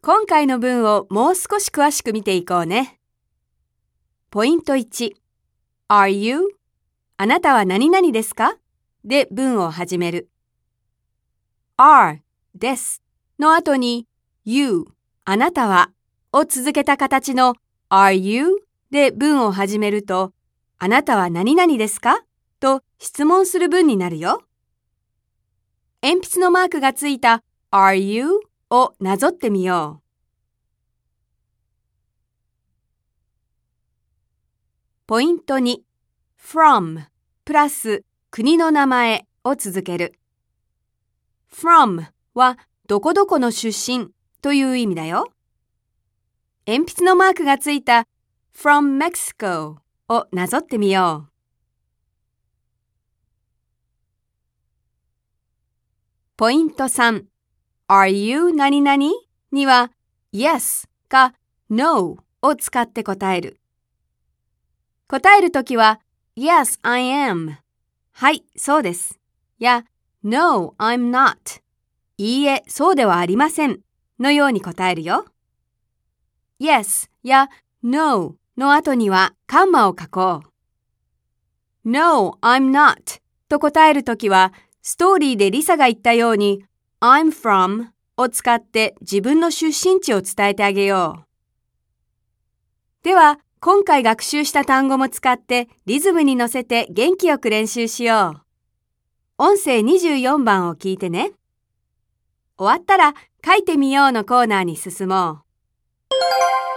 今回の文をもう少し詳しく見ていこうね。ポイント1。Are you? あなたは何々ですかで文を始める。are ですの後に you あなたはを続けた形の are you で文を始めるとあなたは何々ですかと質問する文になるよ。鉛筆のマークがついた are you をなぞってみよう。ポイント2。from プラス国の名前を続ける。from はどこどこの出身という意味だよ。鉛筆のマークがついた from Mexico をなぞってみよう。ポイント3。Are you 何々には Yes か No を使って答える。答えるときは Yes, I am はい、そうですや No, I'm not いいえ、そうではありませんのように答えるよ。Yes や No の後にはカンマを書こう。No, I'm not と答えるときはストーリーでリサが言ったように I'm from を使って自分の出身地を伝えてあげよう。では、今回学習した単語も使ってリズムに乗せて元気よく練習しよう。音声24番を聞いてね。終わったら書いてみようのコーナーに進もう。